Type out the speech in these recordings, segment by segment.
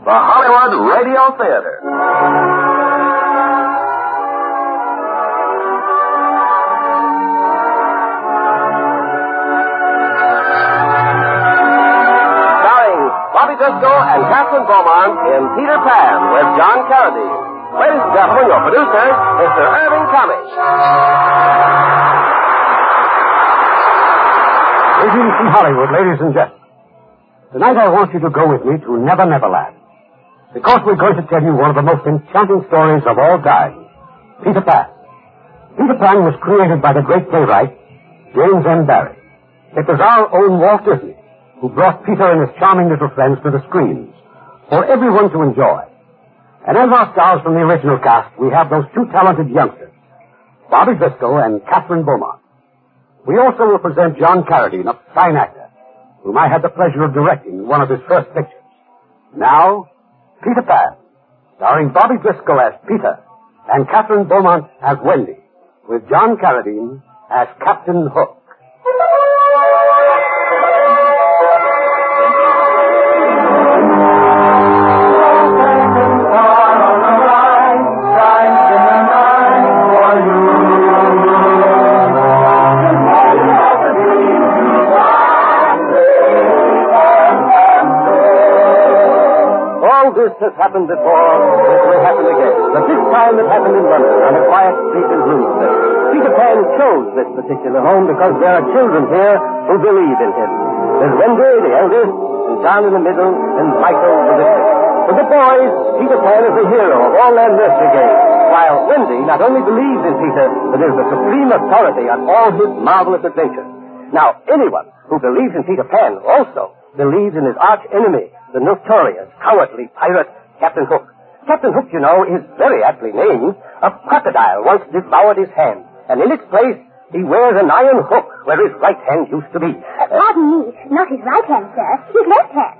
the Hollywood Radio Theater. Starring Bobby Driscoll and Catherine Beaumont in Peter Pan with John Carradine. Ladies and gentlemen, your producer, Mr. Irving Cummings. Greetings from Hollywood, ladies and gentlemen. Tonight I want you to go with me to Never Never Land, because we're going to tell you one of the most enchanting stories of all time, Peter Pan. Peter Pan was created by the great playwright, James M. Barrie. It was our own Walt Disney who brought Peter and his charming little friends to the screens for everyone to enjoy. And as our stars from the original cast, we have those two talented youngsters, Bobby Driscoll and Catherine Beaumont. We also will present John Carradine, a fine actor, whom I had the pleasure of directing one of his first pictures. Now, Peter Pan, starring Bobby Driscoll as Peter and Catherine Beaumont as Wendy, with John Carradine as Captain Hook. This has happened before, it will happen again. But this time it happened in London, on a quiet street in Bloomsbury. Peter Pan chose this particular home because there are children here who believe in him. There's Wendy, the eldest, and John in the middle, and Michael, the littlest. For the boys, Peter Pan is the hero of all their nursery games, while Wendy not only believes in Peter, but is the supreme authority on all his marvelous adventures. Now, anyone who believes in Peter Pan also believes in his arch enemy, the notorious, cowardly pirate, Captain Hook. Captain Hook, you know, is very aptly named. A crocodile once devoured his hand, and in its place, he wears an iron hook where his right hand used to be. Pardon me, not his right hand, sir. His left hand.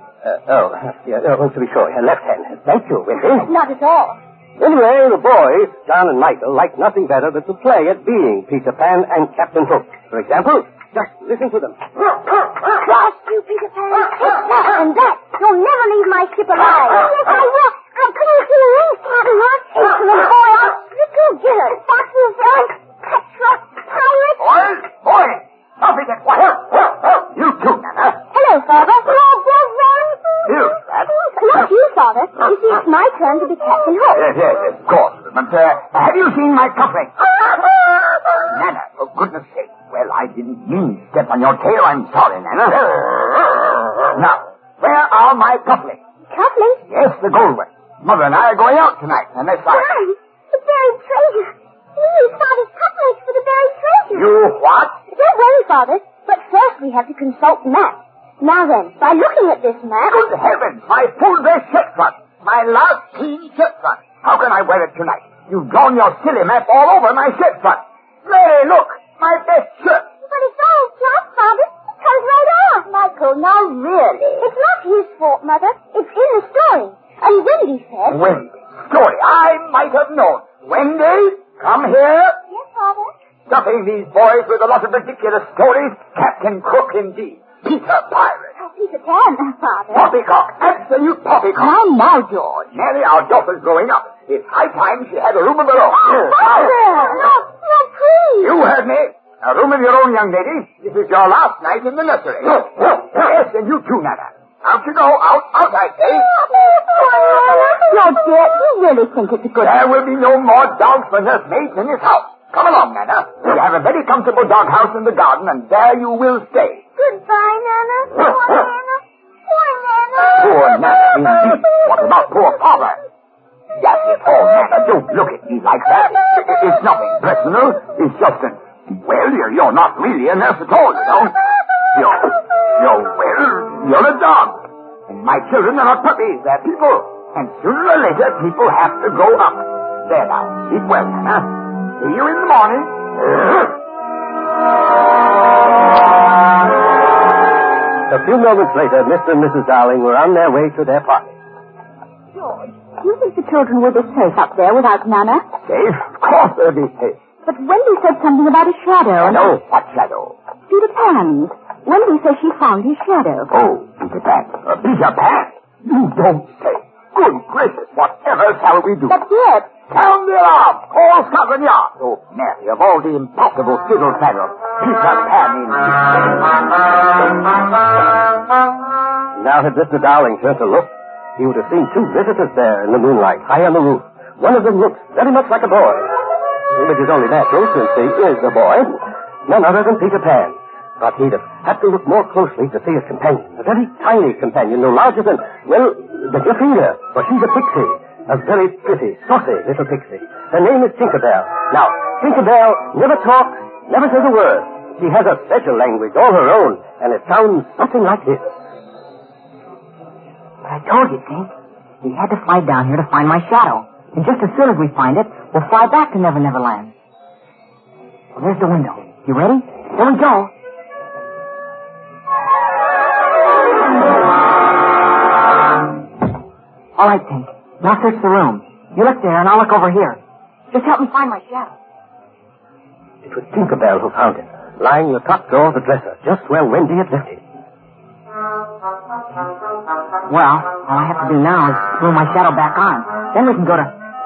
To be sure, left hand. Thank you, Wendy. Not at all. Anyway, the boys, John and Michael, like nothing better than to play at being Peter Pan and Captain Hook. For example, just listen to them. Blast you, Peter Pan. Take that and that. You'll never leave my ship alive. Oh, yes, I will. I'm coming to your wings, Captain Hook. Excellent boy. I'll strip you dead. That's you, villain. Cutthroat pirate. Boys, stop it at once. You too, Nana. Hello, Father. Hello, Big One. You, Dad. Not you, Father. You see, it's my turn to be Captain Hook. Yes, of course. But have you seen my cufflinks? Nana, for goodness sake. Well, I didn't mean to step on your tail. I'm sorry, Nana. Now, where are my cufflinks? Cufflinks? Yes, the gold ones. Mother and I are going out tonight, and that's why. Why? The buried treasure. We use Father's cufflinks for the buried treasure. You what? Don't worry, Father. But first we have to consult maps. Now then, by looking at this map... Good heavens, my full dress shirt front. My last clean shirt front. How can I wear it tonight? You've drawn your silly map all over my shirt front. Mary, look, my best shirt. But it's all flat, Father. It comes right off. Michael, now really. It's not his fault, Mother. It's in the story. And Wendy said... Wendy? Story? I might have known. Wendy, come here. Yes, Father? Stuffing these boys with a lot of ridiculous stories. Captain Crook, indeed. Peter Pirate. Oh, Peter Pan, Father. Poppycock. Absolute poppycock. Now, George. Mary, our daughter's growing up. It's high time she had a room of her own. Oh, Father! No, please. You heard me. A room of your own, young lady. This is your last night in the nursery. Yes, and you too, Nana. Out you go. Out, I say. George, dear, you really think it's a good... There will be no more dogs for nursemaids in this house. Come along, Nana. We have a very comfortable doghouse in the garden, and there you will stay. Goodbye, Nana. Poor Nana. Poor Nana. Poor Nana, indeed. What about poor Father? Yes, poor Nana. Don't look at me like that. It's nothing personal. It's just that, well, you're not really a nurse at all, you know. You're a dog. And my children are not puppies. They're people. And sooner or later, people have to grow up. There now. Sleep well, Nana. See you in the morning. A few moments later, Mr. and Mrs. Darling were on their way to their party. George, do you think the children will be safe up there without Nana? Safe? Of course they'll be safe. But Wendy said something about a shadow. No, what shadow? Peter Pan's. Wendy says she found his shadow. Oh, Peter Pan. Peter Pan? You don't say. Good gracious, whatever shall we do? But yet... Sound the alarm! Call Scotland Yard! Oh, Mary, of all the impossible fiddle faddle, Peter Pan in. Now had Mr. Dowling turned to look, he would have seen two visitors there in the moonlight, high on the roof. One of them looks very much like a boy, which is only natural since he is a boy, none other than Peter Pan. But he'd have had to look more closely to see his companion, a very tiny companion, no larger than, well, than your finger, for she's a pixie, a very pretty, saucy little pixie. Her name is Tinkerbell. Now, Tinkerbell never talks, never says a word. She has a special language, all her own, and it sounds something like this. But I told you, Tink. We had to fly down here to find my shadow. And just as soon as we find it, we'll fly back to Never Never Land. Well, there's the window. You ready? Here we go. All right, Tink. Now search the room. You look there, and I'll look over here. Just help me find my shadow. It was Tinkerbell who found it, lying in the top drawer of the dresser, just where Wendy had left it. Well, all I have to do now is glue my shadow back on. Then we can go to...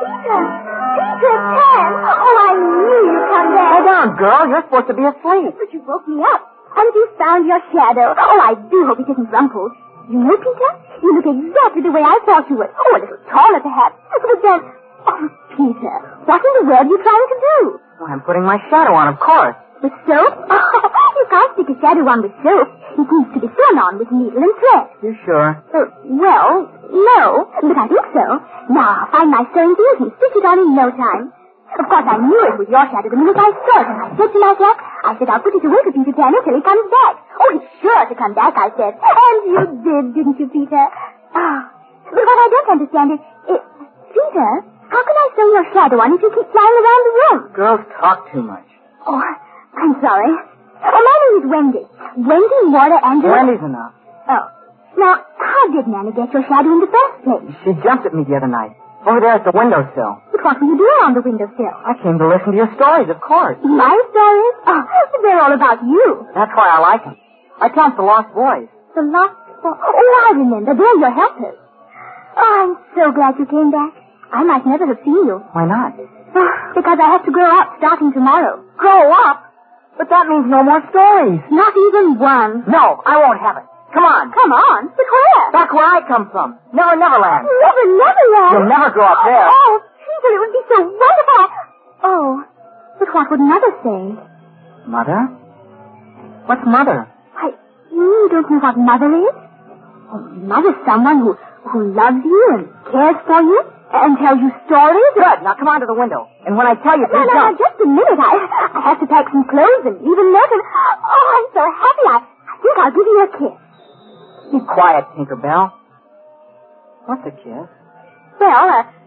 Peter Pan! Oh, I knew you'd come back. Lie down, girl. You're supposed to be asleep. But you woke me up. And you found your shadow. Oh, I do hope it isn't rumpled. You know, Peter, you look exactly the way I thought you would. Oh, a little taller, perhaps. But then... Oh, Peter, what in the world are you trying to do? Well, I'm putting my shadow on, of course. With soap? Oh, you can't stick a shadow on with soap. It needs to be sewn on with needle and thread. You sure? Well, no, but I think so. Now, I'll find my sewing things and stitch it on in no time. Of course, I knew it was your shadow the minute I saw it, and I said to myself, I said I'll put it away for Peter Pan until he comes back. Oh, he's sure to come back, I said. And you did, didn't you, Peter? Oh, but what I don't understand is, Peter, how can I sew your shadow on if you keep flying around the room? Girls talk too much. Oh, I'm sorry. Oh, my name is Wendy. Wendy Morta Angela. Wendy's enough. Oh. Now, how did Nana get your shadow in the first place? She jumped at me the other night. Over there at the windowsill. But what were you doing on the windowsill? I came to listen to your stories, of course. My stories? Oh, they're all about you. That's why I like them. I tell them to Lost Boys. The Lost Boys? Oh, I remember. They're your helpers. Oh, I'm so glad you came back. I might never have seen you. Why not? Because I have to grow up starting tomorrow. Grow up? But that means no more stories. Not even one. No, I won't have it. Come on. Come on? But where? Back where I come from. Never Neverland. Never Neverland? You'll never grow up there. Oh, Peter, it would be so wonderful. Oh, but what would Mother say? Mother? What's Mother? Why, you don't know what Mother is? Oh, Mother's someone who loves you and cares for you and tells you stories. Good. Now come on to the window. And when I tell you, please No, jump. just a minute. I have to pack some clothes and leave a note and... Oh, I'm so happy. I think I'll give you a kiss. Be quiet, Tinkerbell. What's a kiss? Well,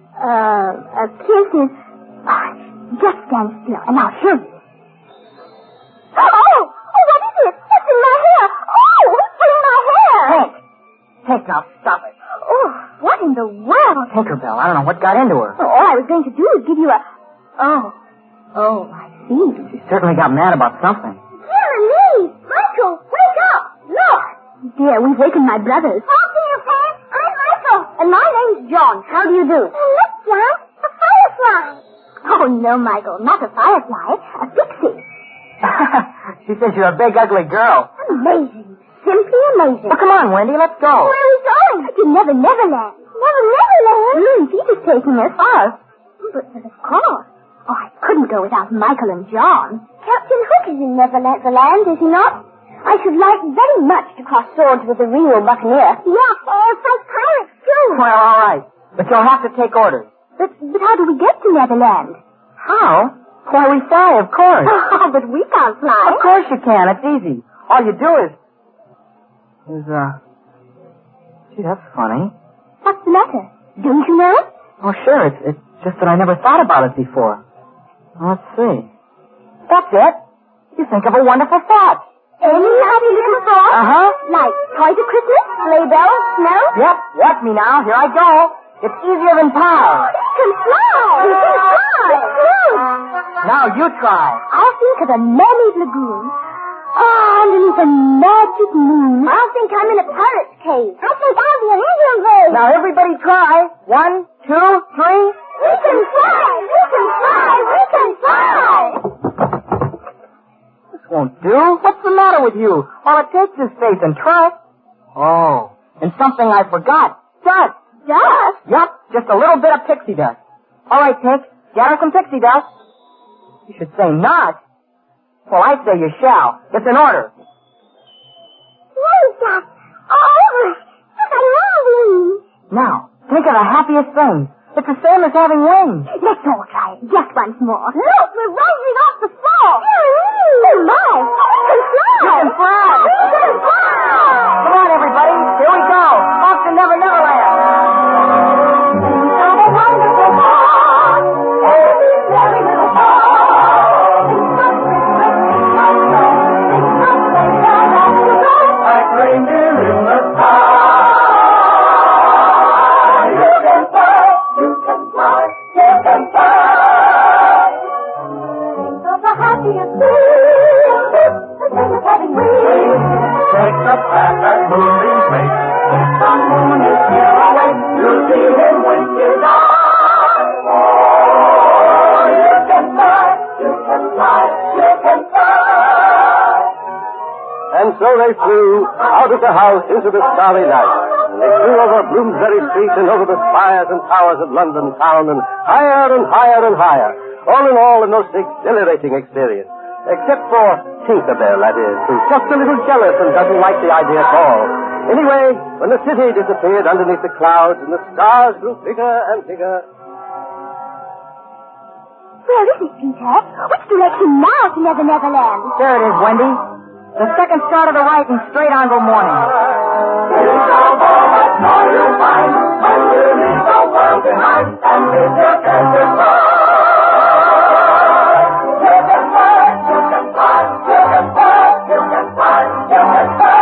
a kiss is... just stand still and I'll show you. Oh, what is it? It's in my hair. Oh, it's in my hair. Hank, now stop it. Oh, what in the world? Tinkerbell, I don't know what got into her. Oh, all I was going to do is give you a... Oh, I see. She certainly got mad about something. Dear me! Michael, wake up! Look! Dear, we've wakened my brothers. Oh, Peter Pan, I'm Michael. And my name's John. How do you do? Look, John, a firefly. Oh, no, Michael, not a firefly. A pixie. She says you're a big, ugly girl. Amazing. Simply amazing. Well, come on, Wendy, let's go. Where are we going? To Never Neverland. Never Neverland? Peter's taking us. Us? But of course. Oh, I couldn't go without Michael and John. Captain Hook is in Neverland, is he not? I should like very much to cross swords with the real buccaneer. Yeah, fight pirates, too. Well, all right. But you'll have to take orders. But how do we get to Neverland? How? Why, we fly, of course. Oh, but we can't fly. Of course you can. It's easy. All you do is... Gee, that's funny. What's the matter? Don't you know? Oh, sure. It's just that I never thought about it before. Let's see. That's it. You think of a wonderful thought. Any happy little thought? Uh-huh. Like toys of Christmas, sleigh bells, snow? Yep, watch me now. Here I go. It's easier than pie. You can fly! You can fly! It's good! Now you try. I'll think of a mermaid lagoon. Oh, underneath a magic moon. I think I'm in a pirate's cave. I think I'll be an Indian cave. Now, everybody try. 1, 2, 3. We can fly! We can fly! We can fly! This won't do. What's the matter with you? All it takes is faith and trust. Oh, and something I forgot. Dust. Dust? Yup, just a little bit of pixie dust. All right, Pink, gather some pixie dust. You should say not. Well, I say you shall. It's an order. Rain dust. All over us. Look at moving. Now, think of the happiest thing. It's the same as having wings. Let's all try it just once more. Look, we're rising off the floor. Oh, my. We can fly. You can fly. We can fly. Come on, everybody. Here we go. Off to Never Never Land. What a wonderful fall. Every very little Like reindeer in the sky. You can fly, you can fly, you can fly. Think of the happiest thing, the thing of having wings. Take the path that moving makes. If the moon is here away, you'll see him when you die. Oh, you can fly, you can fly, you can fly. And so they flew out of the house into the starry night. And they flew over Bloomsbury Street and over the spires and towers of London town and higher and higher and higher. All in all, a most exhilarating experience. Except for Tinkerbell, that is, who's just a little jealous and doesn't like the idea at all. Anyway, when the city disappeared underneath the clouds and the stars grew bigger and bigger. Where is it, Peter? Which direction now to Never Never Land? There it is, Wendy. The second star to the right and straight on till morning. You shall go much more you'll find when you leave the world behind and live your cares fly. You can fly, you can fly, you can fly, you can fly, you can fly.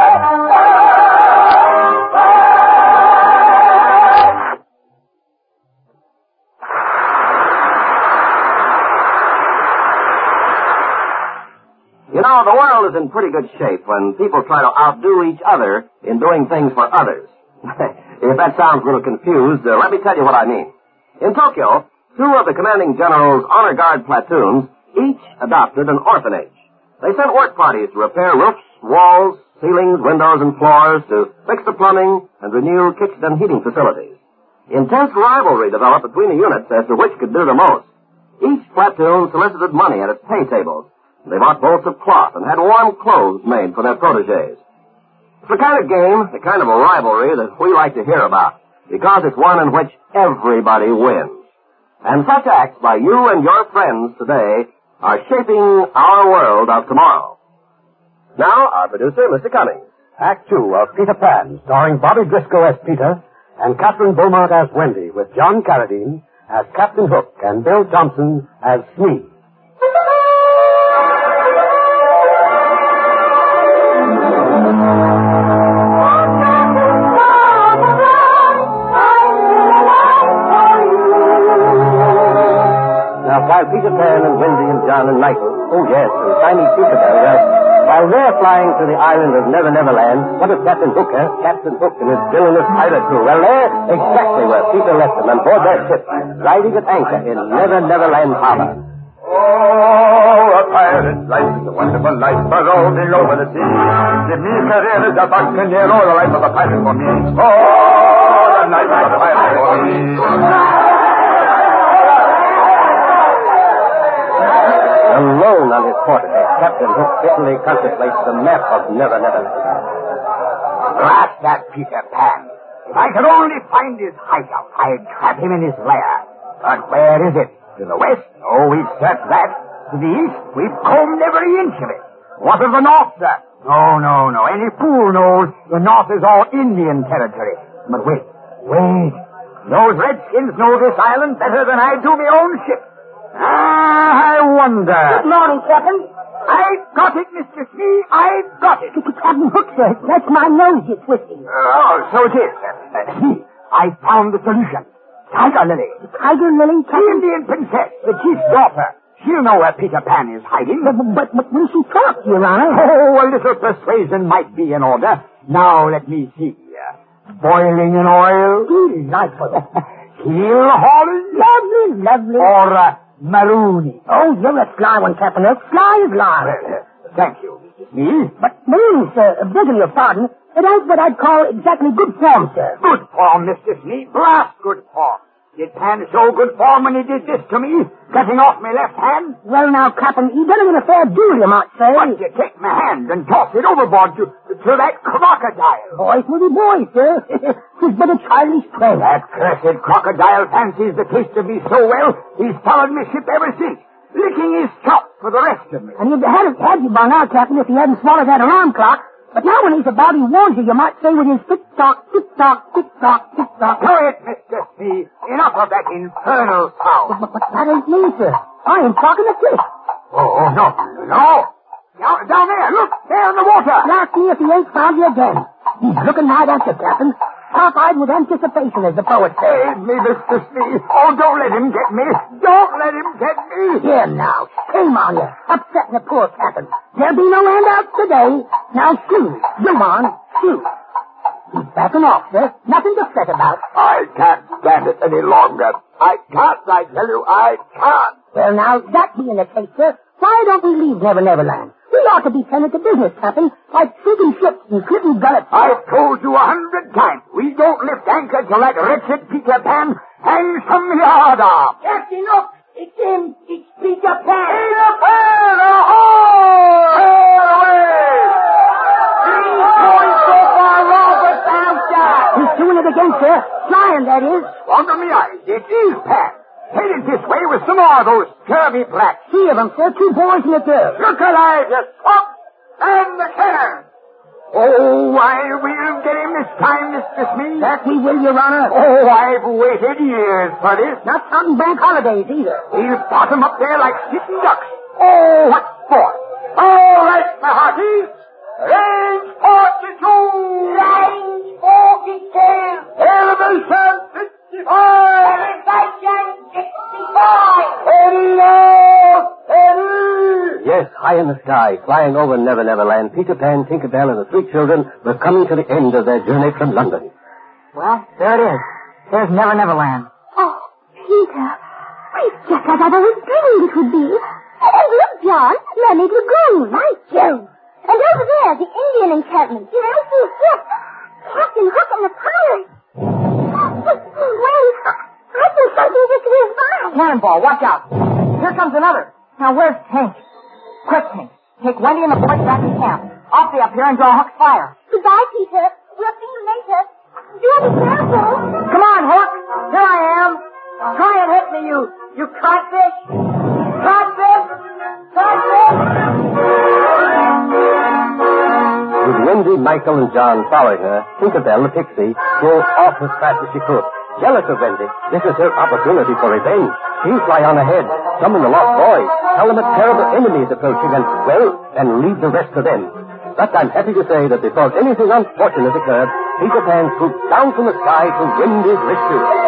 You know, the world is in pretty good shape when people try to outdo each other in doing things for others. If that sounds a little confused, let me tell you what I mean. In Tokyo, 2 of the commanding general's honor guard platoons each adopted an orphanage. They sent work parties to repair roofs, walls, ceilings, windows, and floors, to fix the plumbing and renew kitchen and heating facilities. Intense rivalry developed between the units as to which could do the most. Each platoon solicited money at its pay tables. They bought bolts of cloth and had warm clothes made for their protégés. It's the kind of game, the kind of a rivalry that we like to hear about, because it's one in which everybody wins. And such acts by you and your friends today are shaping our world of tomorrow. Now, our producer, Mr. Cummings. Act 2 of Peter Pan, starring Bobby Driscoll as Peter and Catherine Beaumont as Wendy, with John Carradine as Captain Hook and Bill Thompson as Smee. Now, while Peter Pan and Wendy and John and Michael, oh yes, and tiny Tinkerbell, while they're flying to the island of Never Never Land, what of Captain Hook, eh? Captain Hook and his villainous pirate crew? Well, they're exactly where Peter left them, on board their ship, riding at anchor in Never Never Land harbor. Oh, a pirate's life is a wonderful life for roving over the sea. Give me career as a buccaneer, oh, the life of a pirate for me. Oh, the life of a pirate for me. Alone on his quarterdeck, Captain Hook bitterly contemplates the map of Never Never Land. Blast that Peter Pan. If I could only find his hideout, I'd trap him in his lair. But where is it? To the west? Oh, we've searched that. To the east? We've combed every inch of it. What of the north, sir? No. Any fool knows the north is all Indian territory. But wait. Those redskins know this island better than I do my own ship. I wonder. Good morning, Captain. I've got it, Mr. Smee. I've got it. Captain Hook, sir. That's my nose you're twisting. Oh, so it is. Smee, I found the solution. Tiger Lily. Tiger Lily, The Captain? Indian princess, the chief's daughter. She'll know where Peter Pan is hiding. But will she talk to you, Ronald? Oh, a little persuasion might be in order. Now, let me see. Boiling in oil. Delightful. Heel hauling. Lovely. Or maroony. Oh, you're a sly one, Captain Oak. Sly as lie. Well, thank you, Mrs. Smee. But maroon, sir, begging your pardon, it ain't what I'd call exactly good form, sir. Good form, Mr. Smee. Blast good form. Did Pan show good form when he did this to me? Cutting off my left hand? Well, now, Captain, he done it in a fair duel, you might say. But you take my hand and toss it overboard to that crocodile. Boys will be boys, sir. He's but a childish friend. That cursed crocodile fancies the taste of me so well, he's followed me ship ever since, licking his chop for the rest of me. And he'd have had you by now, Captain, if he hadn't swallowed that alarm clock. But now when he's about, he warns you, you might say with his tick-tock, tick-tock, tick-tock, tick-tock. Quiet, Mr. Smee. Enough of that infernal sound. But that ain't me, sir. I am talking to Cliff. Oh, no. Down there, look, there in the water. Now see if he ain't found you again. He's looking right at you, Captain. Top-eyed with anticipation, as the poet says. Save me, Mr. Smee. Oh, don't let him get me. Don't let him get me. Here now, shame on you. Upsetting the poor Captain. There'll be no handouts today. Now shoot. Come on, shoot. He's backing off, sir. Nothing to fret about. I can't stand it any longer. I can't, I tell you, I can't. Well, now, that being the case, sir, why don't we leave Never Never Land? We ought to be tended to business, Captain, like sinking ships and clipping gullets. I've told you 100 times, we don't lift anchor till that wretched Peter Pan hangs from the yard arm. Captain, look! It's him! It's Peter Pan! Peter Pan! Ahoy! Sail away! He's going so far wrong with Samson! He's doing it again, sir. Flying, that is. Under me eyes, it is Pan. Headed this way with some more of those scurvy blacks. 3 of them, sir. 2 boys in the tub. Look alive, you swamp! And the cannon! Oh, I will get him this time, Mr. Smee. That we will, Your Honor. Oh, I've waited years for this. Not counting bank holidays, either. He'll bottom up there like sitting ducks. Oh, what for? All right, my hearties. Range 42! Range 42! Elevation 55! Elevation 65! Steady now! Steady! Yes, high in the sky, flying over Never Never Land, Peter Pan, Tinker Bell, and the 3 children were coming to the end of their journey from London. Well, there it is. There's Never Never Land. Oh, Peter, it's just as I've always dreamed it would be. And look, John, Mermaid Lagoon. By Jove. And over there, the Indian encampment. The Elfie ship. Captain Hook and the pirates. Wait, I think something just whizzed by. Cannonball, watch out. Here comes another. Now, where's Tank? Quick, Tank. Take Wendy and the boys back to camp. I'll stay up here and draw Hook's fire. Goodbye, Peter. We'll see you later. Do be careful. Come on, Hook. Here I am. Try and hit me, you codfish. Codfish! Codfish! With Wendy, Michael, and John following her, Tinker Bell, the pixie, drove off as fast as she could. Jealous of Wendy, this is her opportunity for revenge. She'll fly on ahead, summon the lost boy, tell them a terrible enemy is approaching, and leave the rest to them. But I'm happy to say that before anything unfortunate occurred, Peter Pan swooped down from the sky to Wendy's rescue. Oh,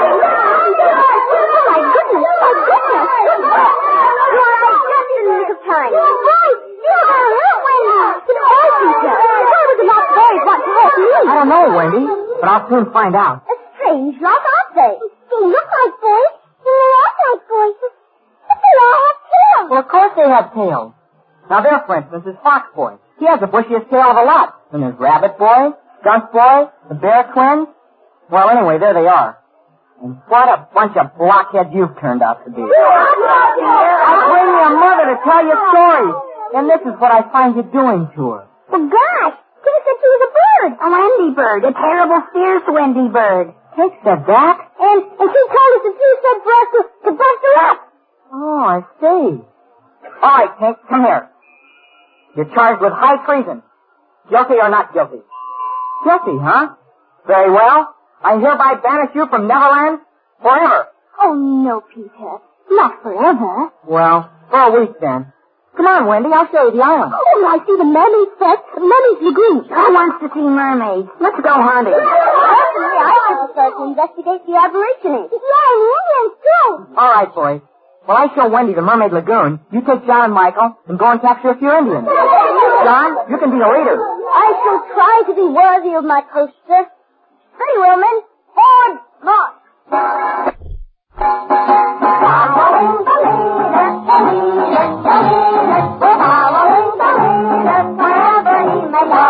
my goodness. You're just in the nick of time. You're right. You're hurt, Wendy. It's all Peter. Why would the lost boys want to help you? I don't know, Wendy, but I'll soon find out. A strange lot, aren't they? They look like boys, and they act like boys. But they all have tails. Well, of course they have tails. Now there, for instance, is Fox Boy. He has the bushiest tail of a lot. And there's Rabbit Boy, Skunk Boy, the Bear Twins. Well, anyway, there they are. And what a bunch of blockheads you've turned out to be. I bring you a mother to tell you stories. And this is what I find you doing to her. Well, gosh. Kitty said she was a bird. A Wendy bird. A terrible, fierce Wendy bird. Kate said that? And she told us that you said for us to bust her up. Oh, I see. All right, Kate, come here. You're charged with high treason. Guilty or not guilty? Guilty, huh? Very well. I hereby banish you from Neverland forever. Oh, no, Peter. Not forever. Well, for a week then. Come on, Wendy, I'll show you the island. Oh, I see the mermaid fest, Mermaid's Lagoon. I want to see mermaids. Let's go hunting. Personally, I prefer to investigate the aborigines. Yeah, and the Indians, too. All right, boys. While I show Wendy the Mermaid Lagoon, you take John and Michael and go and capture a few Indians. John, you can be the leader. I shall try to be worthy of my poster. Pretty woman, forward, march. Following the leader, following the leader, wherever he may go.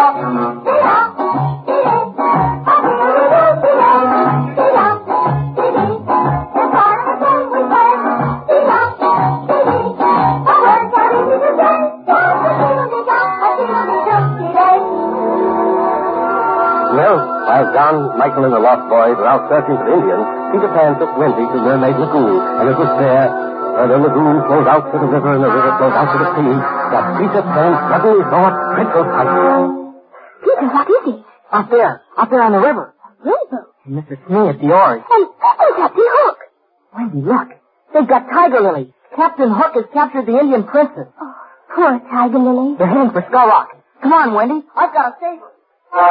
While John, Michael, and the Lost Boys were out searching for Indians, Peter Pan took Wendy to Mermaid Lagoon, and it was there, where the lagoon flows out to the river and the river flows out to the sea, that Peter Pan suddenly saw a dreadful sight. Peter, what is it? Out there on the river. River? And Mr. Smee at the oars. And Captain Hook. Wendy, look. They've got Tiger Lily. Captain Hook has captured the Indian princess. Oh, poor Tiger Lily. They're heading for Skull Rock. Come on, Wendy. I've got to save her.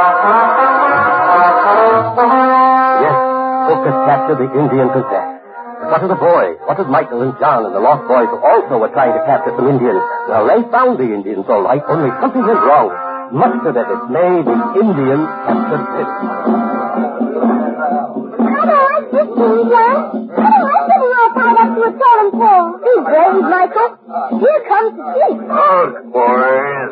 Yes, Hook has captured the Indian princess. What of the boys? What of Michael and John and the Lost Boys who also were trying to capture some Indians? Well, they found the Indians all right, only something went wrong. Much to their dismay, the Indians captured this. I don't like this thing, John. I don't like getting all tied up to a totem pole. Be brave, Michael. Here comes the chief. Look, boys.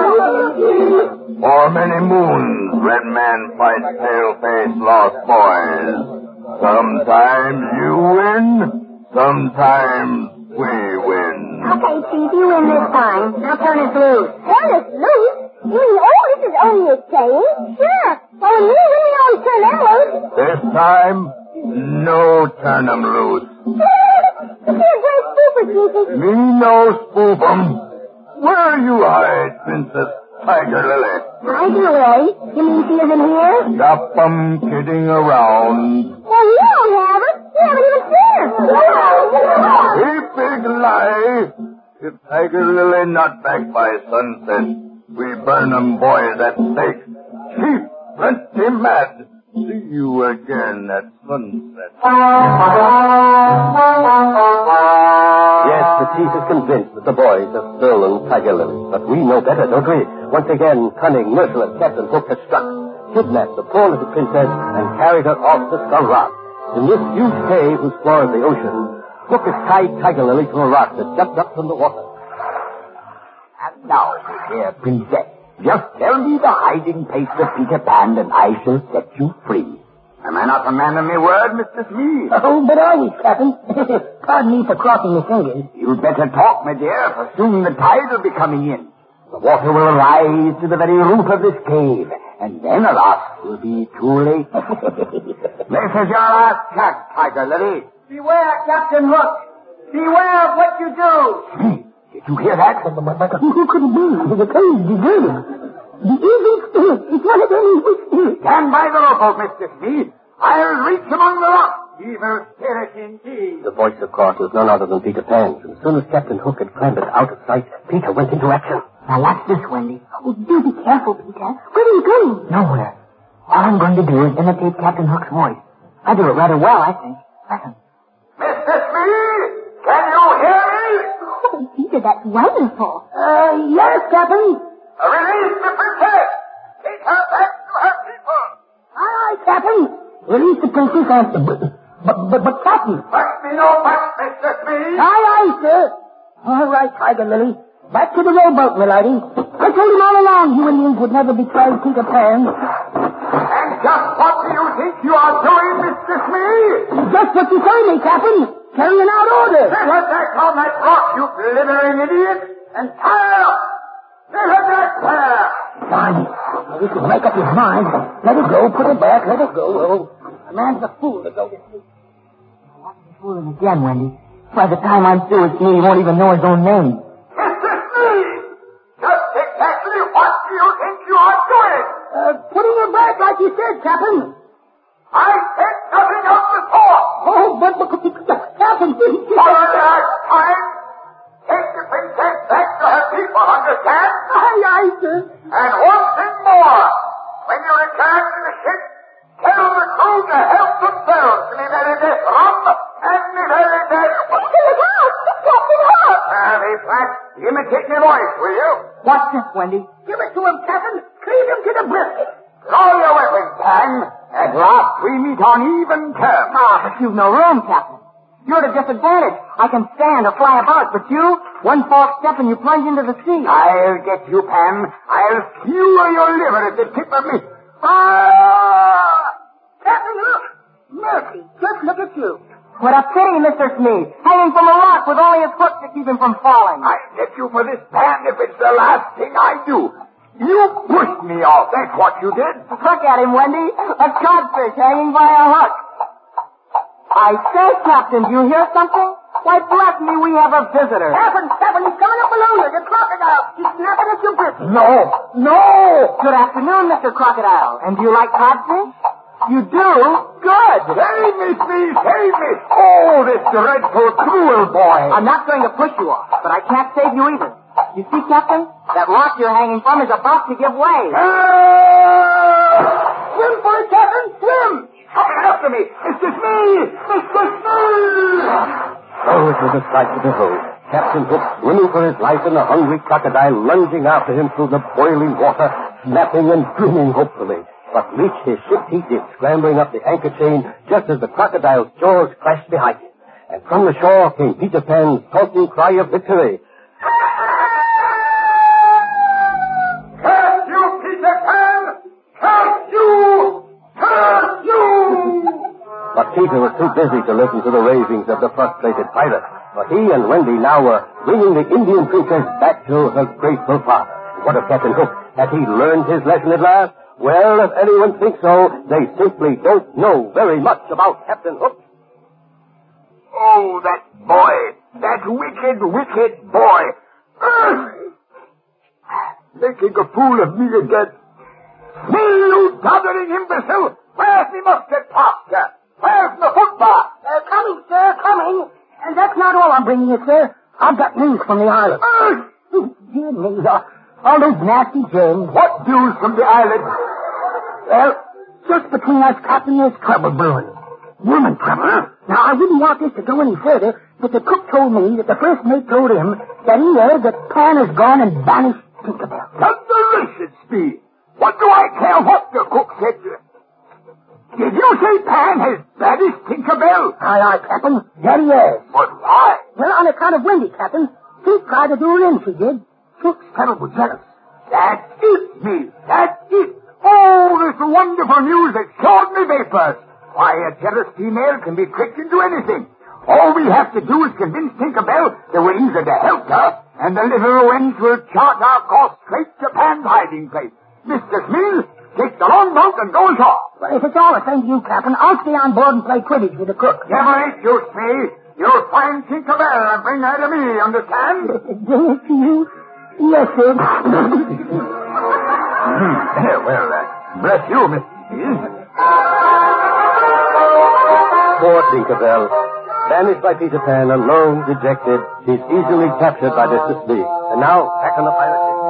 For many moons, Red Man fights pale-faced Lost Boys. Sometimes you win, sometimes we win. Okay, Chief, you win this time. Now turn us loose. Turn us loose? You mean, this is only a game? Sure. Well, when we win, we always turn them loose. This time, no turn 'em loose. You're a great spoofer, Chiefy. Me no spoof 'em. Where you hide, Princess Tiger Lily? Tiger Lily? You mean she isn't here? Stop 'em kidding around. Well, you don't have her. You haven't even seen her. A big lie. If Tiger Lily not back by sunset, we burn 'em boys at stake. Chief, plenty mad. See you again at sunset. Yes, the chief is convinced that the boys have stolen Tiger Lily. But we know better, don't we? Once again, cunning, merciless Captain Hook has struck, kidnapped the poor little princess, and carried her off to Skull Rock. In this huge cave whose floor is the ocean, Hook has tied Tiger Lily to a rock that jumped up from the water. And now, dear princess, just tell me the hiding place of Peter Pan and I shall set you free. Am I not a man of my word, Mr. Smee? Oh, but are we, Captain? Pardon me for crossing your fingers. You'd better talk, my dear, for soon the tide will be coming in. The water will rise to the very roof of this cave, and then, alas, will be too late. This is your last chance, Tiger Lily. Beware, Captain Hook. Beware of what you do. Smee, did you hear that? Who could it be? The cave is deserted. The evil spirit. It's one of them evil spirits. Stand by the rope, Mr. Smee. I'll reach among the rocks. Evil spirit indeed. The voice, of course, was none other than Peter Pan. As soon as Captain Hook had clambered out of sight, Peter went into action. Now, watch this, Wendy. Oh, do be careful, Peter. Where are you going? Nowhere. All I'm going to do is imitate Captain Hook's voice. I do it rather well, I think. Listen. Mr. Smee, can you hear me? Oh, Peter, that's wonderful. Yes, Captain. Release the princess. Take her back to her people. Aye, Captain. Release the princess and... But Captain. Must be no fuss, Mr. Smee. Aye, sir. All right, Tiger Lily. Back to the rowboat, my lady. I told him all along you Indians would never betray Peter Pan. And just what do you think you are doing, Mr. Smee? Just what you told me, Captain. Carrying out orders. Let her back on that rock, you blithering idiot, and tie her up. Let her back there. Fine. Now, you can make up his mind. Let it go. Put it back. Let it go. Oh, a man's a fool to go to sleep. Watch me fooling again, Wendy. By the time I'm through with me, he won't even know his own name. Mr. Smee! Just exactly what do you think you are doing? Putting her back like you said, Captain. I said nothing of the sort. Oh, but Captain, For the last time, take the princess back to her people, understand? Aye, sir. And one thing more. When you return to the ship, tell the crew to help themselves to me very best rum and me very best... Look out! Imitate my voice, will you? What's this, Wendy? Give it to him, Captain. Cleave him to the brisket. Throw your weapons, Pan. At last we meet on even terms. Ah, but you've no room, Captain. You're at a disadvantage. I can stand or fly about, but you, one false step and you plunge into the sea. I'll get you, Pan. I'll skewer your liver at the tip of me. Captain, look. Mercy, just look at you. What a pity, Mr. Sneed. Hanging from a rock with only his hook to keep him from falling. I'll get you for this, Pan, if it's the last thing I do. You pushed me off. That's what you did. Look at him, Wendy. A codfish hanging by a hook. I say, Captain, do you hear something? Why, bless me, we have a visitor. Captain, he's coming up below you. The crocodile. He's snapping at your brisket. No! Good afternoon, Mr. Crocodile. And do you like codfish? You do? Good. Save me, Sneed, save me. Oh, this dreadful, cruel boy. I'm not going to push you off, but I can't save you either. You see, Captain? That rock you're hanging from is about to give way. Swim for it, Captain. Swim. Come after me. Mr. Sneed. Mr. Sneed. Oh, it was a sight to behold. Captain Hook swimming for his life and the hungry crocodile lunging after him through the boiling water, snapping and grinning hopefully. But reach his ship he did, scrambling up the anchor chain just as the crocodile's jaws crashed behind him. And from the shore came Peter Pan's taunting cry of victory. Curse you, Peter Pan! Curse you! Curse you! But Peter was too busy to listen to the ravings of the frustrated pirate. For he and Wendy now were bringing the Indian princess back to her grateful father. What of Captain Hook? Had he learned his lesson at last? Well, if anyone thinks so, they simply don't know very much about Captain Hook. Oh, that boy! That wicked, wicked boy! Making a fool of me again. Me, you doddering imbecile! Where's me musket, Pastor? Where's my football? Coming, sir, coming. And that's not all I'm bringing you, sir. I've got news from the island. Dear me, all those nasty germs. What news from the island? Well, just between us, Captain, there's trouble brewing. Woman trouble. Now, I wouldn't want this to go any further, but the cook told me that the first mate told him that he heard that Pan has gone and banished Tinkerbell. Thunderation speed! What do I care what the cook said? Did you say Pan has banished Tinkerbell? Aye, Captain. That he has. But why? Well, on account of Wendy, Captain. She tried to do her in, she did. She's terrible jealous. That's it, me. That's it. Oh, this wonderful news that showed me vapors. Why, a jealous female can be tricked into anything. All we have to do is convince Tinkerbell that we're eager to help her, and the little wench will chart our course straight to Pan's hiding place. Mr. Smith, take the longboat and go ashore. Well, if it's all the same to you, Captain, I'll stay on board and play Quidditch with the cook. Never ain't use me. You'll find Tinkerbell and bring her to me, understand? Bring it to you? Yes, sir. Well, bless you, Mr. Smith. Poor Tinkerbell. Banished by Peter Pan, alone, dejected, she's easily captured by Mr. Smith. And now, back on the pirate ship.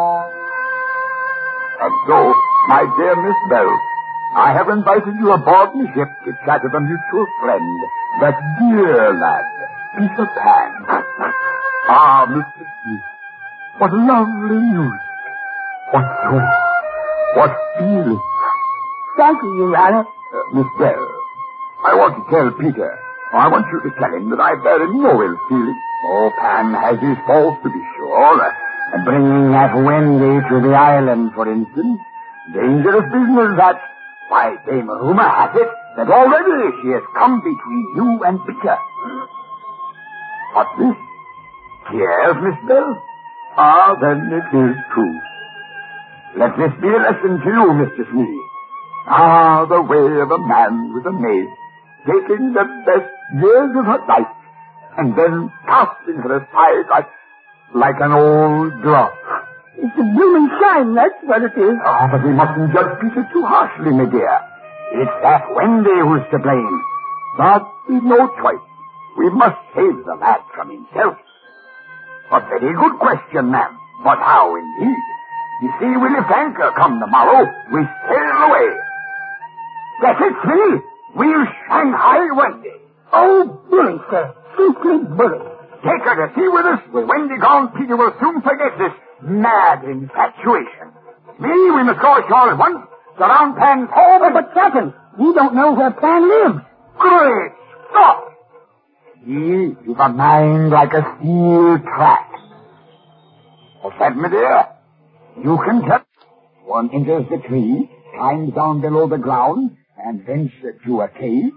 And so, my dear Miss Bell, I have invited you aboard the ship to chat with a mutual friend, that dear lad, Peter Pan. Ah, Mr. Smith, what lovely news. What joy. What feeling. Thank you, Your Honor. Miss Bell, I want to tell Peter, I want you to tell him that I bear him no ill feeling. Oh, Pan has his faults, to be sure. Bringing that Wendy to the island, for instance. Dangerous business, that. Why, Dame Rumor has it that already she has come between you and Peter. What's this? Yes, Miss Bell? Ah, then it is true. Let this be a lesson to you, Mr. Smee. Ah, the way of a man with a maid, taking the best years of her life, and then casting her aside like an old glove. It's a blooming shine, that's what it is. Ah, but we mustn't judge Peter too harshly, my dear. It's that Wendy who's to blame. But we've no choice. We must save the lad from himself. A very good question, ma'am. But how, indeed? You see, we'll lift anchor come tomorrow. We sail away. That's it, see? We'll Shanghai Wendy. Oh, bully, sir. Simply bully. Take her to sea with us. With Wendy gone, Peter will soon forget this mad infatuation. Me, we must go ashore at once. Surround Pan's home. Oh, but Captain, we don't know where Pan lives. Great Scott! You've a mind like a steel trap. What's that, my dear? You can tell. One enters the tree, climbs down below the ground, and ventures to a cave.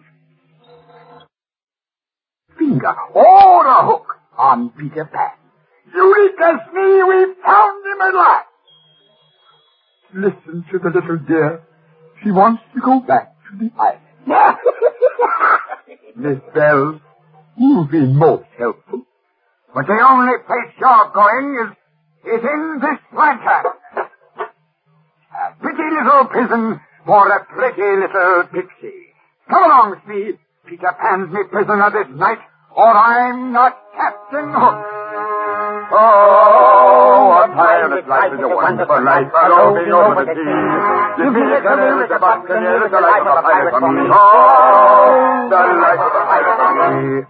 Finger or a hook on Peter Pan. Eureka's me, we found him at last. Listen to the little dear. She wants to go back to the island. Miss Bell, you've been most helpful. But the only place you're going is in this lantern. A pretty little prison for a pretty little pixie. Come along, Speed. Peter Pan's me prisoner this night, or I'm not Captain Hook. Oh, a pirate's life is a wonderful life, roving over the sea. Give me a canoe with a buccaneer, the life of a pirate for me. Oh, the life of a pirate for me.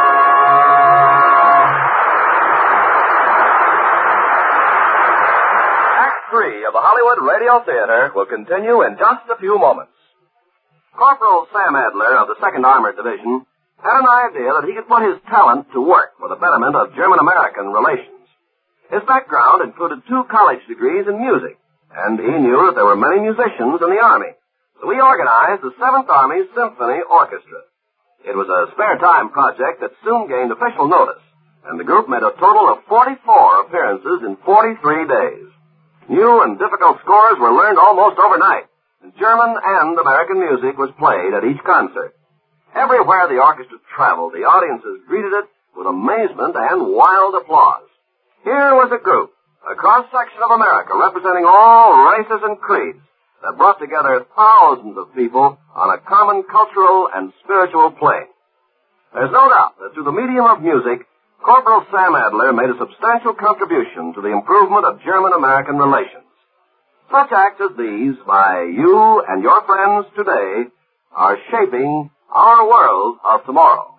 Act 3 of the Hollywood Radio Theater will continue in just a few moments. Corporal Sam Adler of the 2nd Armored Division had an idea that he could put his talent to work for the betterment of German-American relations. His background included 2 college degrees in music, and he knew that there were many musicians in the Army. So he organized the 7th Army Symphony Orchestra. It was a spare-time project that soon gained official notice, and the group made a total of 44 appearances in 43 days. New and difficult scores were learned almost overnight, and German and American music was played at each concert. Everywhere the orchestra traveled, the audiences greeted it with amazement and wild applause. Here was a group, a cross-section of America representing all races and creeds, that brought together thousands of people on a common cultural and spiritual plane. There's no doubt that through the medium of music, Corporal Sam Adler made a substantial contribution to the improvement of German-American relations. Such acts as these by you and your friends today are shaping our world of tomorrow.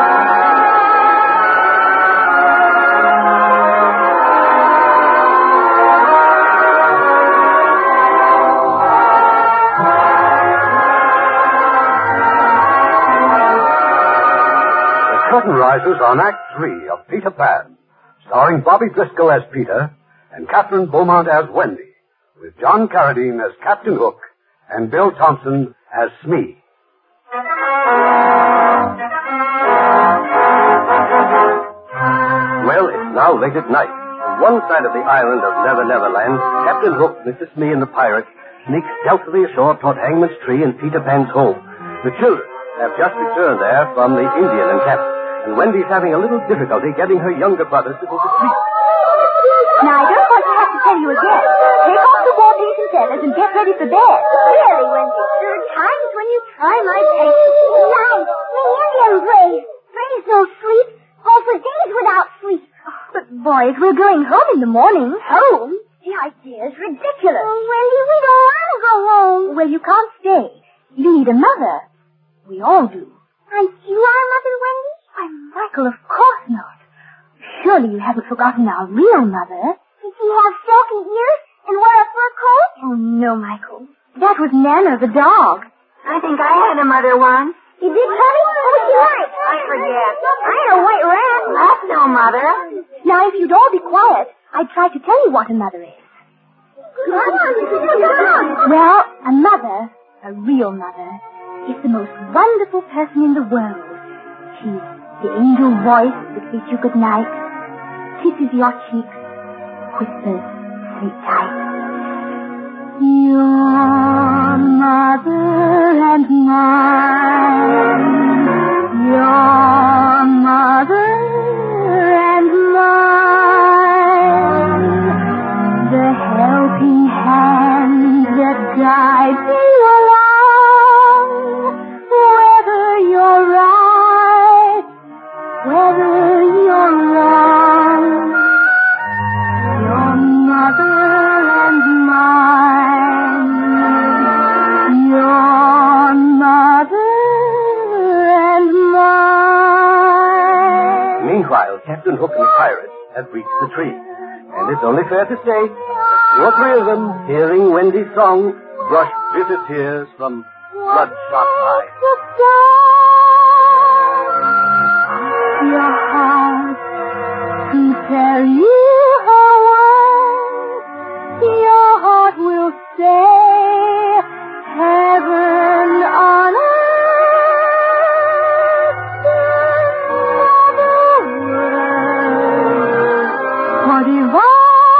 The curtain rises on Act 3 of Peter Pan, starring Bobby Driscoll as Peter and Catherine Beaumont as Wendy, with John Carradine as Captain Hook and Bill Thompson as Smee. Well, it's now late at night. On one side of the island of Never Never Land, Captain Hook, Mrs. Smee, and the pirate sneak stealthily ashore toward Hangman's Tree and Peter Pan's home. The children have just returned there from the Indian encampment, and Wendy's having a little difficulty getting her younger brothers to go to sleep. Now, I don't want to have to tell you again. Take off the war paint and feathers and get ready for bed. Really, Wendy, there are times when you try my patience. Nice. The Indian prays. Prays no sleep. Go for days without sleep. Oh, but, boys, we're going home in the morning. Home? The idea is ridiculous. Oh, Wendy, we don't want to go home. Well, you can't stay. You need a mother. We all do. Aren't you our mother, Wendy? Why, Michael, of course not. Surely you haven't forgotten our real mother. Did she have silky ears and wear a fur coat? Oh, no, Michael. That was Nana, the dog. I think I had a mother once. You did, Tony? What was she like? I forget. I had a white rat. That's no mother. Now, if you'd all be quiet, I'd try to tell you what a mother is. Well, a mother, a real mother, is the most wonderful person in the world. She's the angel voice that bids you good night, kisses your cheeks, whispers, sleep tight. Your mother and mine, your mother and mine, the helping hand that guides you along, whether you're right, whether you're wrong, your mother and mine, your mother Meanwhile, Captain Hook and the pirates have reached the tree. And it's only fair to say that 2 or 3 of them, hearing Wendy's song, brush bitter tears from bloodshot eyes. Your heart to tell you her words, your heart will say heaven on earth, another word for divine.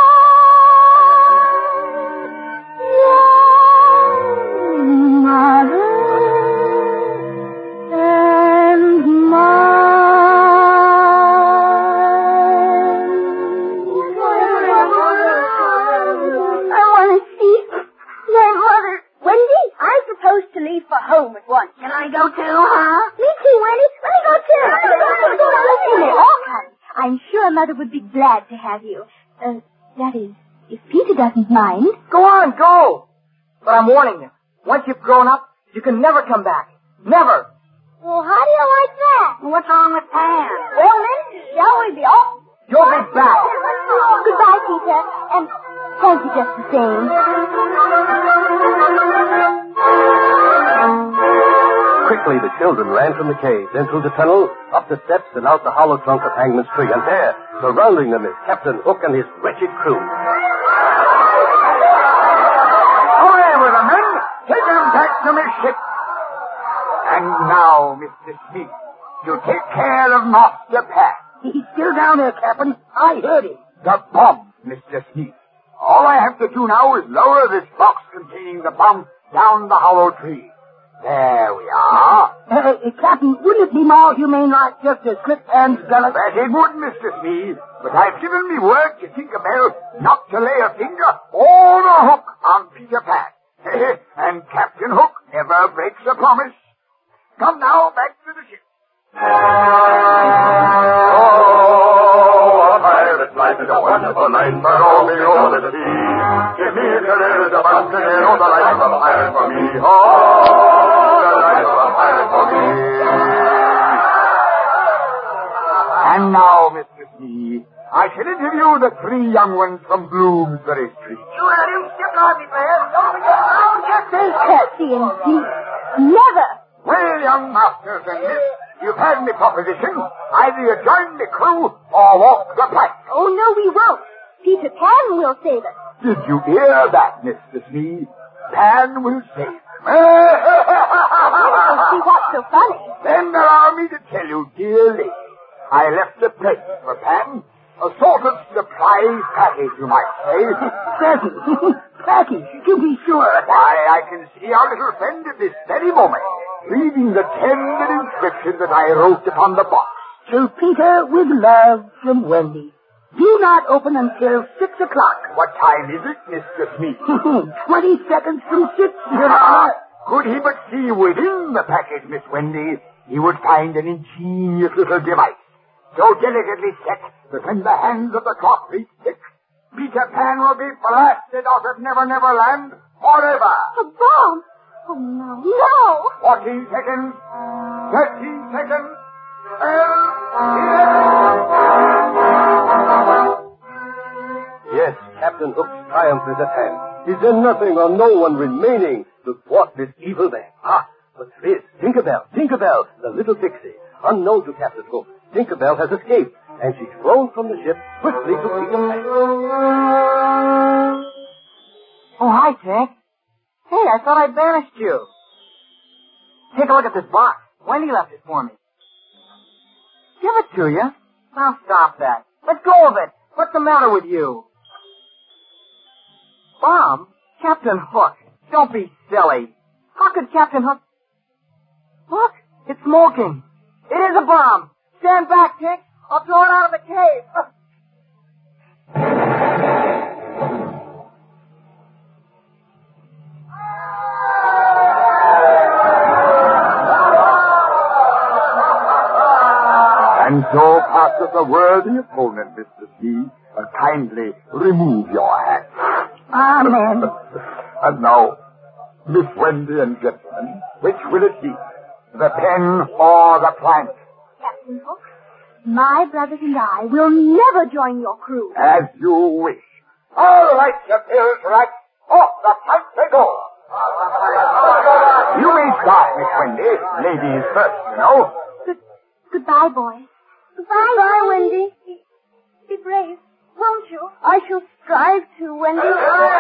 Mother would be glad to have you. That is, if Peter doesn't mind. Go on, go! But I'm warning you. Once you've grown up, you can never come back. Never! Well, how do you like that? What's wrong with Pan? Well, then, shall we be off? You'll be back. Goodbye, Peter. And thank you just the same. Quickly, the children ran from the cave, then through the tunnel, up the steps, and out the hollow trunk of Hangman's tree. And there, surrounding them, is Captain Hook and his wretched crew. Away with them, men! Take them back to my ship. And now, Mr. Smith, you take care of Master Pan. He's still down there, Captain. I heard him. The bomb, Mr. Smith. All I have to do now is lower this box containing the bomb down the hollow tree. There we are. Captain, wouldn't it be more humane like just to slip Pan's gullet? That it would, Mr. Smith. But I've given me word to Tinkerbell not to lay a finger or a hook on Peter Pan. And Captain Hook never breaks a promise. Come now, back to the ship. Oh, a pirate's life is a wonderful life, but oh, below the sea. Give me a career as a buccaneer, the life of a pirate for me. Oh, the life of a pirate for me. And now, Mr. Smith, I shall interview the 3 young ones from Bloomsbury Street. You had him skip on me, man. Don't get Say, Curtsy and Deep. Never. Well, young masters and miss, you've had me proposition. Either you join the crew or walk the plank. Oh, no, we won't. Peter Pan will save us. Did you hear that, Mr. Smith? Pan will save them. See what's so funny. Then allow me to tell you, dear lady, I left a present for Pan. A sort of surprise package, you might say. Present? Package, to be sure. Why, I can see our little friend at this very moment, reading the tender inscription that I wrote upon the box. To Peter, with love, from Wendy. Do not open until 6 o'clock. What time is it, Mr. Smith? 20 seconds from 6, Your Honor. Could he but see within the package, Miss Wendy, he would find an ingenious little device, so delicately set that when the hands of the clock reach 6, Peter Pan will be blasted out of Never Never Land forever. A bomb? Oh, no, no. 14 seconds. 13 seconds. 12, 11. Yes, Captain Hook's triumph is at hand. Is there nothing or no one remaining to thwart this evil man? Ah, but there is. Tinkerbell, the little pixie. Unknown to Captain Hook, Tinkerbell has escaped, and she's flown from the ship swiftly to Peter Pan. Oh, hi, Tink. Hey, I thought I'd banished you. Take a look at this box. Wendy left it for me. Give it to you. Now stop that. Let go of it. What's the matter with you? Bomb? Captain Hook. Don't be silly. How could Captain Hook... Look, it's smoking. It is a bomb. Stand back, Tink. I'll throw it out of the cave. And so passes a worthy opponent, Mr. C. Kindly remove your hat. Amen. And now, Miss Wendy and gentlemen, which will it be? The pen or the plank? Captain Hook, My brothers and I will never join your crew. As you wish. All right, you pills, right. Off the pipe they go. You may start, Miss Wendy. Ladies first, you know. Goodbye, boys. Goodbye, Wendy. Be brave, won't you? I shall strive to, Wendy.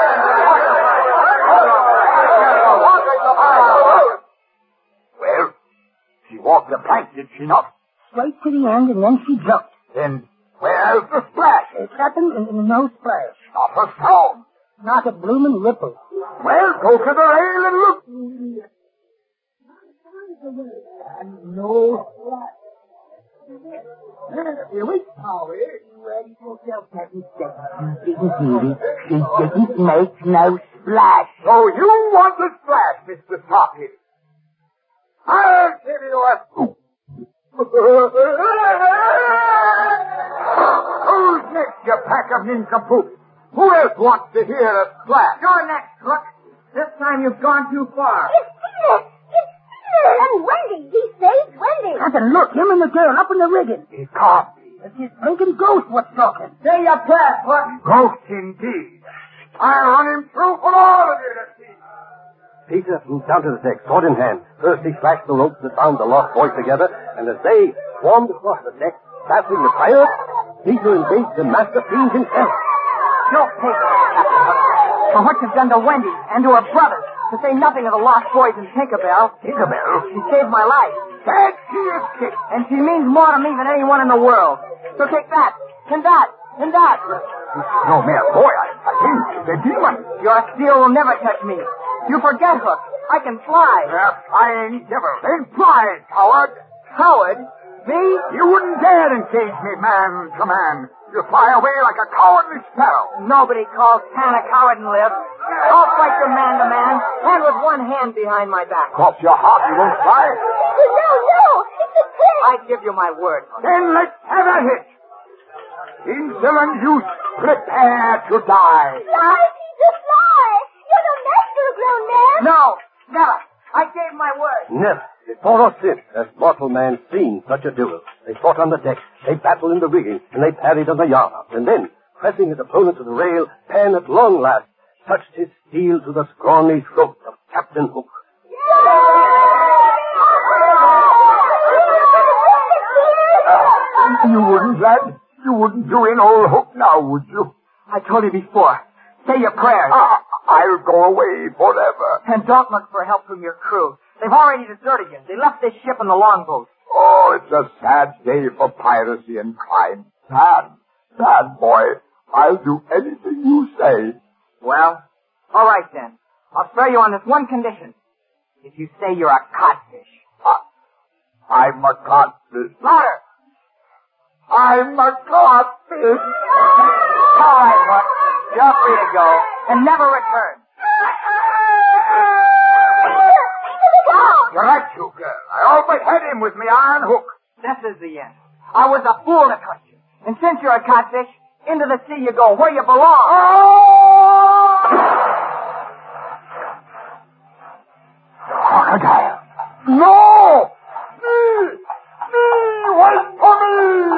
Well, she walked the plank, did she not? Straight to the end, and then she jumped. Then where's the splash? It happened in no splash. Not a sound. Not a bloomin' ripple. Well, go to the rail and look. And no splash. Here we go. Ready for yourself, Captain Stephen. You didn't hear it. She didn't make no splash. So you want the splash, Mr. Toppy? I'll give you a scoop. Who's next, you pack of nincompoops? Who else wants to hear a splash? You're next, Hook. This time you've gone too far. It's Peter! It's Peter! And Wendy! He saved Wendy! Captain, look, him and the girl up in the rigging. It can't be. It's his blinking ghost what's talking. Say your prayers, Hook. Ghost indeed. I'll run him through for all of you to see. Peter flew down to the deck, sword in hand. First he slashed the ropes that bound the lost boys together, and as they swarmed across the deck, battling the pirates, Peter engaged the master fiend himself. Don't take it, Captain Hook. For what you've done to Wendy and to her brothers, to say nothing of the lost boys in Tinkerbell. Tinkerbell? She saved my life. That she is kicked. And she means more to me than anyone in the world. So take that, and that, and that. No mere boy, I think she's a demon. Your steel will never touch me. You forget, Hook. I can fly. A flying devil. Then fly, coward. Coward? Me? You wouldn't dare engage me man to man. You fly away like a cowardly sparrow. Nobody calls Pan a coward and live. I'll fight you man to man, and with one hand behind my back. Cross your heart, you won't fly. No! It's a trick! I give you my word. Then let's have a hit. Insolent youth, prepare to die. Fly, Peter, fly! You're the master of grown men! No, never. I gave my word. Never, before or since, has mortal man seen such a duel. They fought on the deck, they battled in the rigging, and they parried on the yardarms. And then, pressing his opponent to the rail, Pan at long last touched his steel to the scrawny throat of Captain Hook. You wouldn't, lad? You wouldn't do in old Hook now, would you? I told you before. Say your prayers. I'll go away forever. And don't look for help from your crew. They've already deserted you. They left this ship in the longboat. Oh, it's a sad day for piracy and crime. Sad, sad boy. I'll do anything you say. Well, all right then. I'll spare you on this one condition. If you say you're a codfish. I'm a codfish. Louder! I'm a codfish. All right, Hook. You're free to go and never return. You're right, you girl. I always had him with me iron hook. This is the end. I was a fool to trust you. And since you're a codfish, into the sea you go, where you belong. Crocodile. No! Me! Wait for me!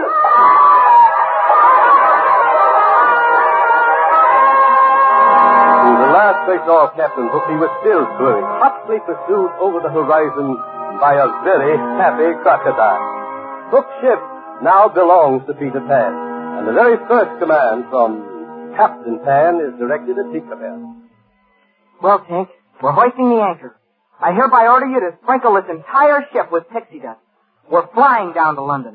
They saw Captain Hook, he was still swimming, hotly pursued over the horizon by a very happy crocodile. Hook's ship now belongs to Peter Pan, and the very first command from Captain Pan is directed at Tinkerbell. Well, Tink, we're hoisting the anchor. I hereby order you to sprinkle this entire ship with pixie dust. We're flying down to London.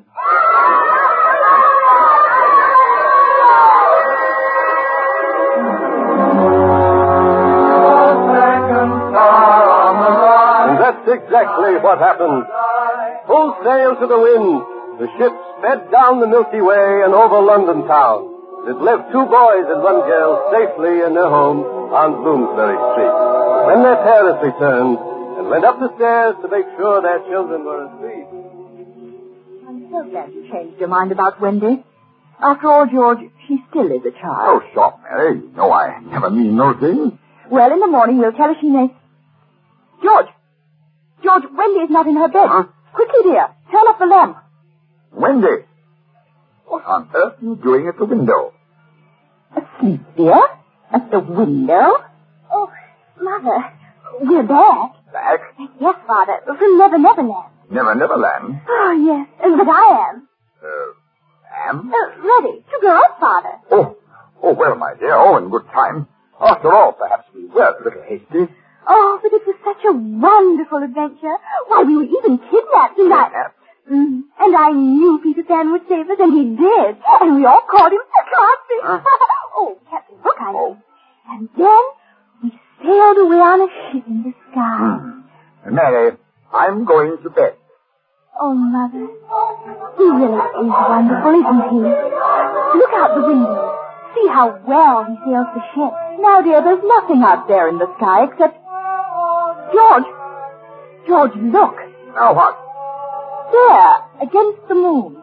And that's exactly what happened. Full sail to the wind, the ship sped down the Milky Way and over London town. It left 2 boys and 1 girl safely in their home on Bloomsbury Street. When their parents returned and went up the stairs to make sure their children were asleep. I'm so glad you changed your mind about Wendy. After all, George, she still is a child. Oh, stop, Mary. No, I never mean no thing. Well, in the morning we'll tell her she may... George, Wendy is not in her bed. Huh? Quickly, dear, turn up the lamp. Wendy. What on earth are you doing at the window? Asleep, dear? At the window? Oh, Mother, we're back. Back? Yes, Father, from Never Neverland. Neverland? Oh, yes, but I am. Am? Ready to go out, Father. Oh, well, my dear, in good time. After all, perhaps we were a little hasty. Oh, but it was such a wonderful adventure. Why, we were even kidnapped, and and I knew Peter Pan would save us, and he did. And we all called him Frosty. Oh, Captain Hook, I mean. And then we sailed away on a ship in the sky. Mary, I'm going to bed. Oh, Mother, he really is wonderful, isn't he? Look out the window. See how well he sails the ship. Now, dear, there's nothing out there in the sky except... George! George, look. Now what? There, against the moon.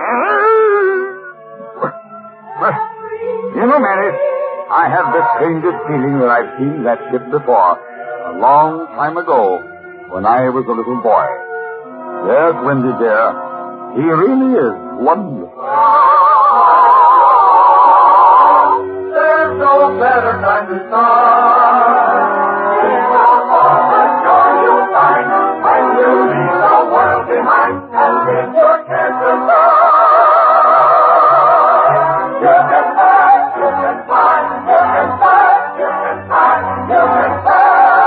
Well, you know, Mary, I have the strangest feeling that I've seen that ship before. A long time ago, when I was a little boy. Yes, Wendy, dear, he really is wonderful. There's no better time to start. Think of all the joy you'll find when you leave the world behind and leave your cares aside. You can fly, you can fly, you can fly, you can fly, you can fly.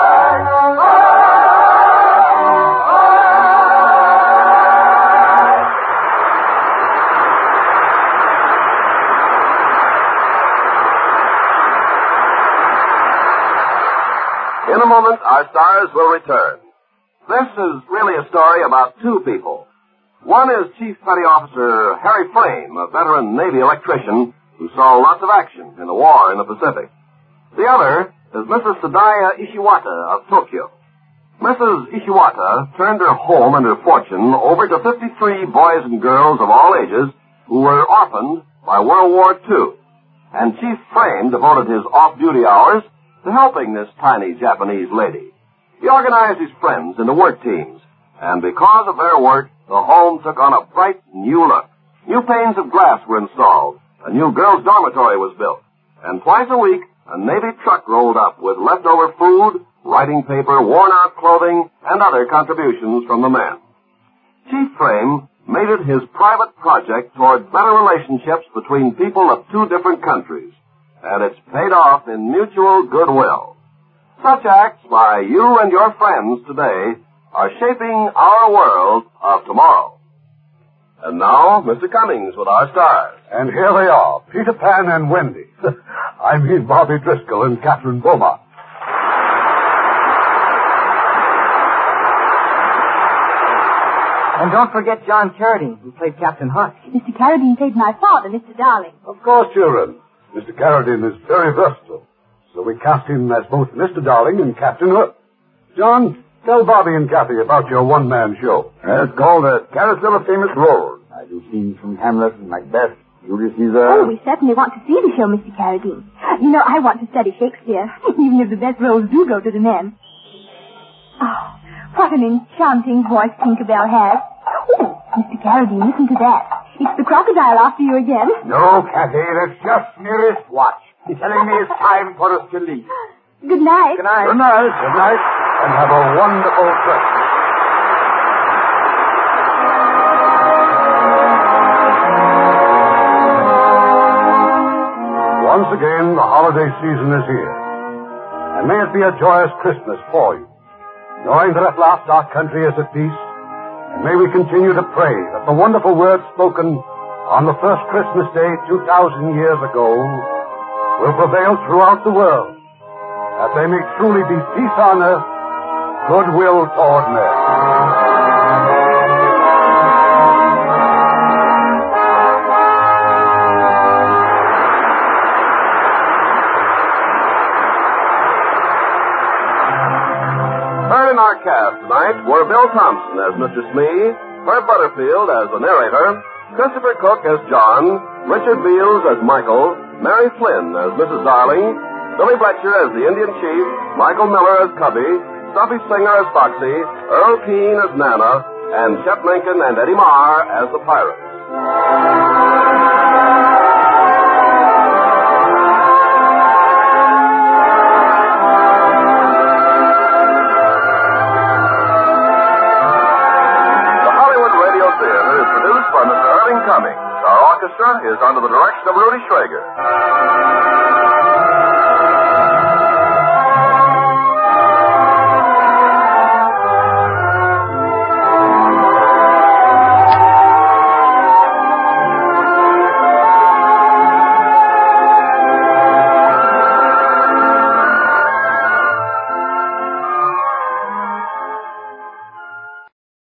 In a moment, our stars will return. This is really a story about two people. One is Chief Petty Officer Harry Frame, a veteran Navy electrician who saw lots of action in the war in the Pacific. The other is Mrs. Sadaya Ishiwata of Tokyo. Mrs. Ishiwata turned her home and her fortune over to 53 boys and girls of all ages who were orphaned by World War II. And Chief Frame devoted his off-duty hours to helping this tiny Japanese lady. He organized his friends into work teams, and because of their work, the home took on a bright new look. New panes of glass were installed, a new girls' dormitory was built, and twice a week, a Navy truck rolled up with leftover food, writing paper, worn-out clothing, and other contributions from the men. Chief Frame made it his private project toward better relationships between people of two different countries, and it's paid off in mutual goodwill. Such acts by you and your friends today are shaping our world of tomorrow. And now, Mr. Cummings with our stars. And here they are, Peter Pan and Wendy. I mean Bobby Driscoll and Catherine Beaumont. And don't forget John Carradine, who played Captain Hook. Mr. Carradine played my father, Mr. Darling. Of course, children. Mr. Carradine is very versatile, so we cast him as both Mr. Darling and Captain Hook. John, tell Bobby and Kathy about your one-man show. It's called the Carousel of Famous Roles. I do scenes from Hamlet and Macbeth, Julius Caesar. Oh, we certainly want to see the show, Mr. Carradine. You know, I want to study Shakespeare, even if the best roles do go to the men. Oh, what an enchanting voice Tinkerbell has. Oh, Mr. Carradine, listen to that. It's the crocodile after you again. No, Kathy, that's just my wristwatch. He's telling me it's time for us to leave. Good night. Good night. Good night. Good night. And have a wonderful Christmas. Once again, the holiday season is here. And may it be a joyous Christmas for you. Knowing that at last our country is at peace, and may we continue to pray that the wonderful words spoken on the first Christmas day 2,000 years ago will prevail throughout the world, that they may truly be peace on earth, goodwill toward men. Heard in our cast tonight were Bill Thompson as Mr. Smee, Herb Butterfield as the narrator, Christopher Cook as John, Richard Beals as Michael, Mary Flynn as Mrs. Darling, Billy Bletcher as the Indian Chief, Michael Miller as Cubby, Stuffy Singer as Foxy, Earl Keane as Nana, and Shep Lincoln and Eddie Marr as the Pirates. Vaudeville Theater is produced by Mr. Irving Cummings. Our orchestra is under the direction of Rudy Schrager.